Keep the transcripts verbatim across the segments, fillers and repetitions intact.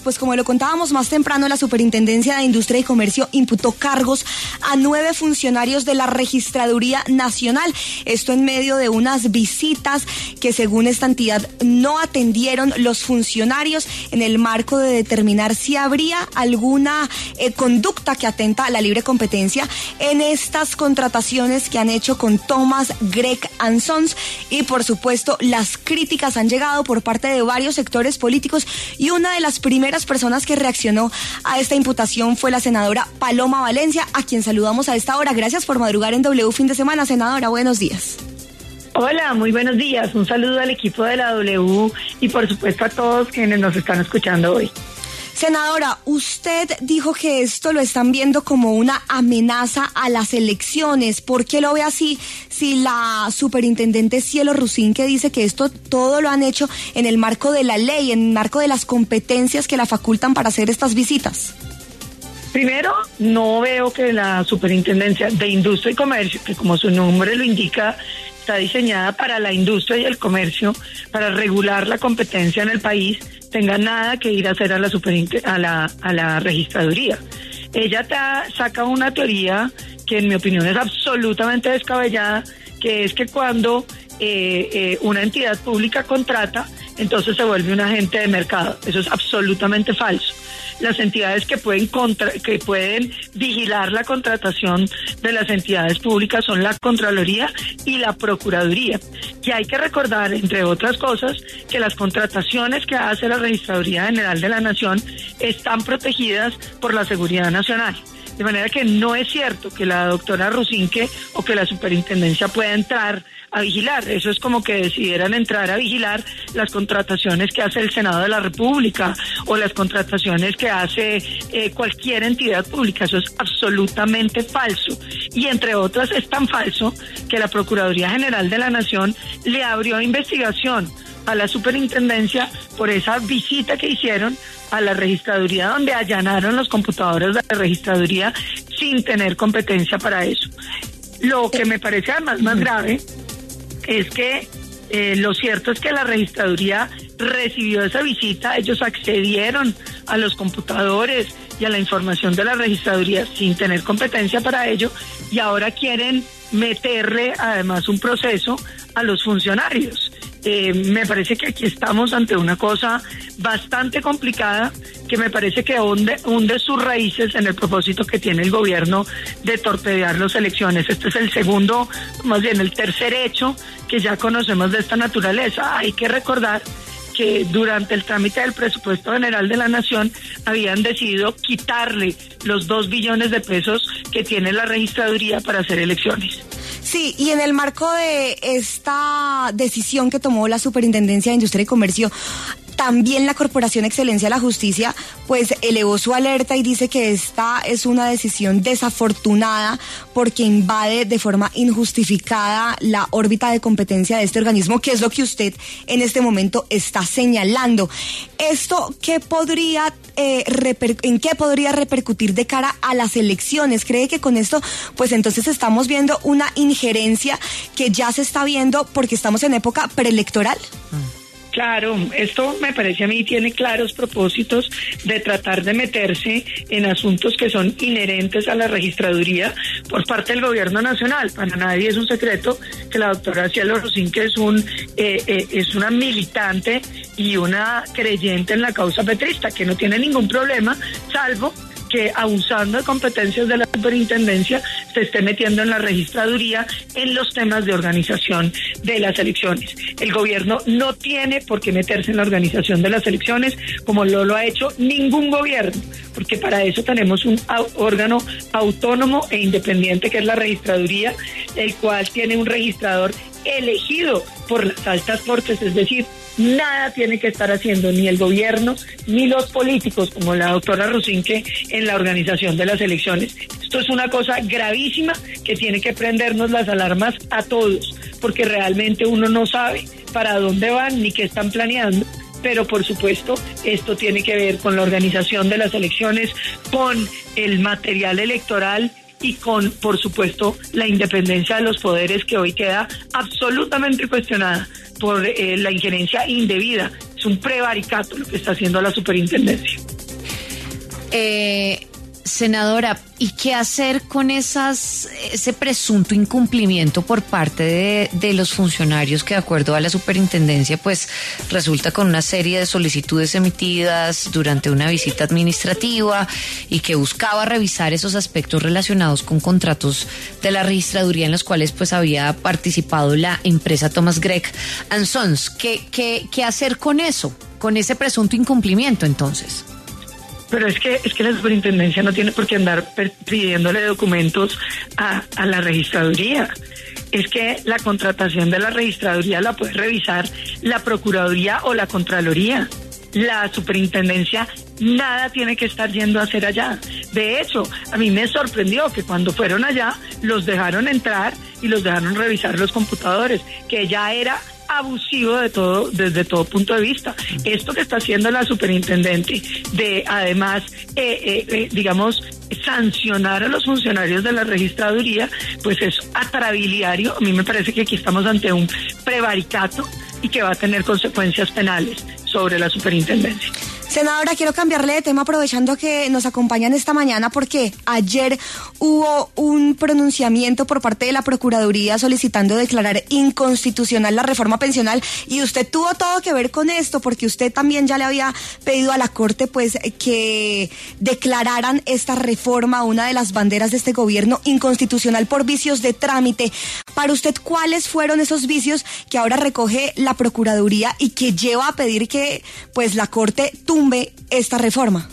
Pues como lo contábamos más temprano, la Superintendencia de Industria y Comercio imputó cargos a nueve funcionarios de la Registraduría Nacional. Esto en medio de unas visitas que según esta entidad no atendieron los funcionarios en el marco de determinar si habría alguna eh, conducta que atenta a la libre competencia en estas contrataciones que han hecho con Thomas, Gregg and Sons. Y por supuesto las críticas han llegado por parte de varios sectores políticos y una de las primeras Las personas que reaccionó a esta imputación fue la senadora Paloma Valencia, a quien saludamos a esta hora. Gracias por madrugar en W Fin de Semana, senadora. Buenos días. Hola, muy buenos días. Un saludo al equipo de la W y por supuesto a todos quienes nos están escuchando hoy. Senadora, usted dijo que esto lo están viendo como una amenaza a las elecciones. ¿Por qué lo ve así? Si la superintendente Cielo Rusinque dice que esto todo lo han hecho en el marco de la ley, en el marco de las competencias que la facultan para hacer estas visitas. Primero, no veo que la Superintendencia de Industria y Comercio, que como su nombre lo indica, está diseñada para la industria y el comercio, para regular la competencia en el país, tenga nada que ir a hacer a la superinte- a la a la registraduría. Ella ta, saca una teoría que en mi opinión es absolutamente descabellada, que es que cuando eh, eh, una entidad pública contrata, entonces se vuelve un agente de mercado. Eso es absolutamente falso. Las entidades que pueden contra, que pueden vigilar la contratación de las entidades públicas son la Contraloría y la Procuraduría. Y hay que recordar, entre otras cosas, que las contrataciones que hace la Registraduría General de la Nación están protegidas por la Seguridad Nacional. De manera que no es cierto que la doctora Rusinque o que la superintendencia pueda entrar a vigilar. Eso es como que decidieran entrar a vigilar las contrataciones que hace el Senado de la República o las contrataciones que hace eh, cualquier entidad pública. Eso es absolutamente falso. Y entre otras es tan falso que la Procuraduría General de la Nación le abrió investigación a la superintendencia por esa visita que hicieron a la registraduría, donde allanaron los computadores de la registraduría sin tener competencia para eso. Lo que me parece además más grave es que eh, lo cierto es que la registraduría recibió esa visita, ellos accedieron a los computadores y a la información de la registraduría sin tener competencia para ello, y ahora quieren meterle además un proceso a los funcionarios. Eh, me parece que aquí estamos ante una cosa bastante complicada, que me parece que hunde, hunde sus raíces en el propósito que tiene el gobierno de torpedear las elecciones. Este es el segundo, más bien el tercer hecho que ya conocemos de esta naturaleza. Hay que recordar que durante el trámite del presupuesto general de la Nación habían decidido quitarle los dos billones de pesos que tiene la registraduría para hacer elecciones. Sí, y en el marco de esta decisión que tomó la Superintendencia de Industria y Comercio, también la Corporación Excelencia de la Justicia pues elevó su alerta y dice que esta es una decisión desafortunada porque invade de forma injustificada la órbita de competencia de este organismo, que es lo que usted en este momento está señalando. ¿Esto qué podría, eh, reper- en qué podría repercutir de cara a las elecciones? ¿Cree que con esto pues entonces estamos viendo una injerencia que ya se está viendo porque estamos en época preelectoral? Claro, esto me parece a mí tiene claros propósitos de tratar de meterse en asuntos que son inherentes a la registraduría por parte del gobierno nacional. Para nadie es un secreto que la doctora Cielo Rusinque es un eh, eh, es una militante y una creyente en la causa petrista, que no tiene ningún problema, salvo que abusando de competencias de la superintendencia se esté metiendo en la registraduría en los temas de organización de las elecciones. El gobierno no tiene por qué meterse en la organización de las elecciones, como no lo ha hecho ningún gobierno, porque para eso tenemos un órgano autónomo e independiente que es la registraduría, el cual tiene un registrador elegido por las altas cortes, es decir, nada tiene que estar haciendo ni el gobierno ni los políticos como la doctora Rusinque en la organización de las elecciones. Esto es una cosa gravísima que tiene que prendernos las alarmas a todos, porque realmente uno no sabe para dónde van ni qué están planeando. Pero por supuesto esto tiene que ver con la organización de las elecciones, con el material electoral y con, por supuesto, la independencia de los poderes, que hoy queda absolutamente cuestionada por eh, la injerencia indebida Es un prevaricato lo que está haciendo la superintendencia. Eh... Senadora, ¿y qué hacer con esas ese presunto incumplimiento por parte de, de los funcionarios que, de acuerdo a la superintendencia, pues resulta con una serie de solicitudes emitidas durante una visita administrativa y que buscaba revisar esos aspectos relacionados con contratos de la registraduría en los cuales pues había participado la empresa Thomas Gregg and Sons? ¿Qué, qué, qué hacer con eso, con ese presunto incumplimiento entonces? Pero es que es que la superintendencia no tiene por qué andar pidiéndole documentos a, a la registraduría. Es que la contratación de la registraduría la puede revisar la Procuraduría o la Contraloría. La superintendencia nada tiene que estar yendo a hacer allá. De hecho, a mí me sorprendió que cuando fueron allá los dejaron entrar y los dejaron revisar los computadores, que ya era abusivo de todo, desde todo punto de vista. Esto que está haciendo la superintendente de, además, eh, eh, eh, digamos, sancionar a los funcionarios de la registraduría, pues es atrabiliario. A mí me parece que aquí estamos ante un prevaricato y que va a tener consecuencias penales sobre la superintendencia. Senadora, quiero cambiarle de tema aprovechando que nos acompañan esta mañana porque ayer hubo un pronunciamiento por parte de la Procuraduría solicitando declarar inconstitucional la reforma pensional y usted tuvo todo que ver con esto porque usted también ya le había pedido a la Corte pues que declararan esta reforma, una de las banderas de este gobierno, inconstitucional por vicios de trámite. Para usted, ¿cuáles fueron esos vicios que ahora recoge la Procuraduría y que lleva a pedir que pues la Corte tumbe esta reforma?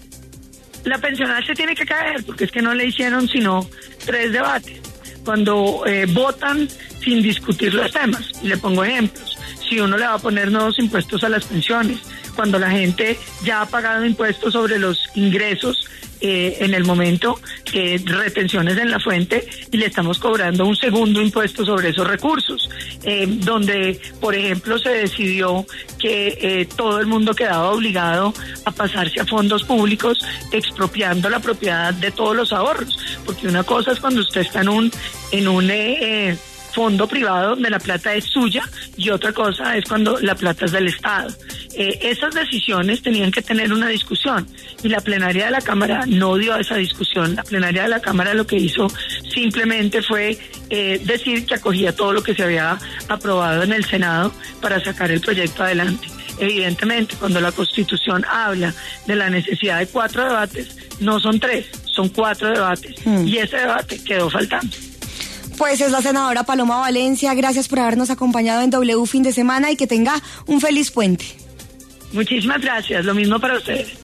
La pensional se tiene que caer porque es que no le hicieron sino tres debates. Cuando eh, votan sin discutir los temas, y le pongo ejemplos, si uno le va a poner nuevos impuestos a las pensiones, cuando la gente ya ha pagado impuestos sobre los ingresos eh, en el momento, eh, retenciones en la fuente, y le estamos cobrando un segundo impuesto sobre esos recursos, eh, donde, por ejemplo, se decidió que eh, todo el mundo quedaba obligado a pasarse a fondos públicos expropiando la propiedad de todos los ahorros, porque una cosa es cuando usted está en un, en un eh, eh, fondo privado donde la plata es suya y otra cosa es cuando la plata es del Estado. Eh, esas decisiones tenían que tener una discusión y la plenaria de la Cámara no dio esa discusión. La plenaria de la Cámara lo que hizo simplemente fue eh, decir que acogía todo lo que se había aprobado en el Senado para sacar el proyecto adelante. Evidentemente, cuando la Constitución habla de la necesidad de cuatro debates, no son tres, son cuatro debates mm. y ese debate quedó faltando. Pues es la senadora Paloma Valencia, gracias por habernos acompañado en W Fin de Semana y que tenga un feliz puente. Muchísimas gracias, lo mismo para ustedes.